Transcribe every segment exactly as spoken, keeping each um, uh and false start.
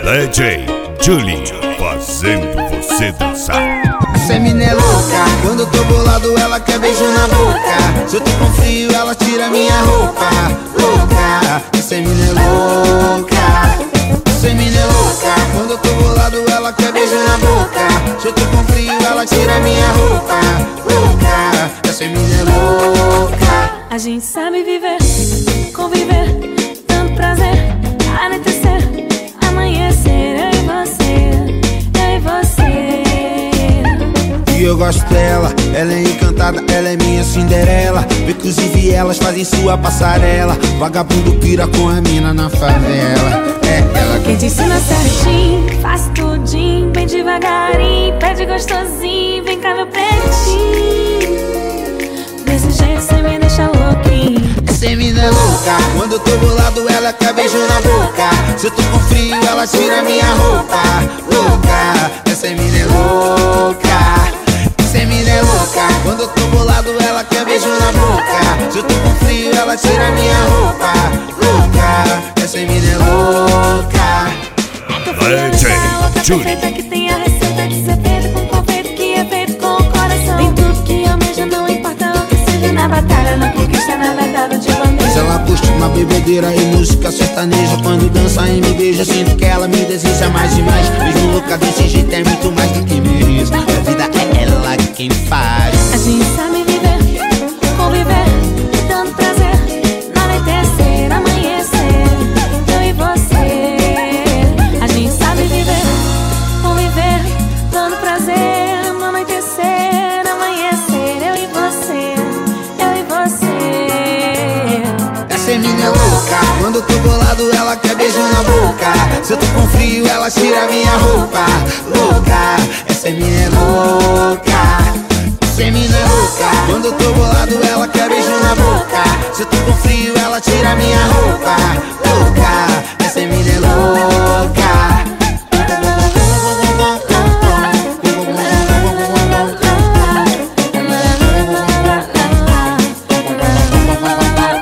D J Julie, fazendo você dançar. Essa mina é louca, quando eu tô bolado ela quer beijo na boca. Se eu tô com frio ela tira minha roupa. Louca, essa mina é louca. Essa mina é louca, quando eu tô bolado ela quer beijo na boca. Se eu tô com frio ela tira minha roupa. Louca, essa mina é louca. A gente sabe viver, conviver, tanto prazer, anoitecer, amanhecer, eu e você, eu e você. E eu gosto dela, ela é encantada, ela é minha Cinderela. Inclusive elas fazem sua passarela. Vagabundo pira com a mina na favela. É ela Quem te ensina certinho, faz tudinho, bem devagarinho, pede gostosinho, vem cá meu pretinho. Desse jeito cê me deixa louquinho. Essa mina é louca, quando eu tô bolado ela quer beijo na boca. Se eu tô com frio ela tira minha roupa. Louca, essa mina é louca. Essa mina é louca, quando eu tô bolado ela quer beijo na boca. Se eu tô com frio ela tira minha roupa. Louca, essa mina é louca. D J Julie. Que tem a receita de ser feita com confeito, que é feito com o coração. Tem tudo que almeja, não importa o que seja. Na batalha, na conquista, na verdade de bandeja. Ela curte uma bebedeira e música sertaneja. Quando dança e me beija, sinto que ela me deseja mais e mais. Mesmo louca desse jeito é muito mais do que mereço. A vida é ela quem faz. A gente sabe viver, conviver, dando prazer, anoitecer, amanhecer, eu e você. A gente sabe viver, conviver, dando prazer, anoitecer, amanhecer, eu e você, eu e você. Essa mina é louca, quando eu tô bolado ela quer beijo na boca. Se eu tô com frio ela tira minha roupa. Louca, essa mina é louca. Essa mina é louca, quando eu tô bolado ela quer beijo na boca. Se eu tô com frio ela tira minha roupa. Louca, essa mina é louca.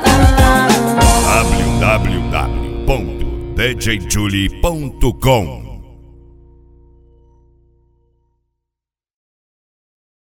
w w w ponto d j julie ponto com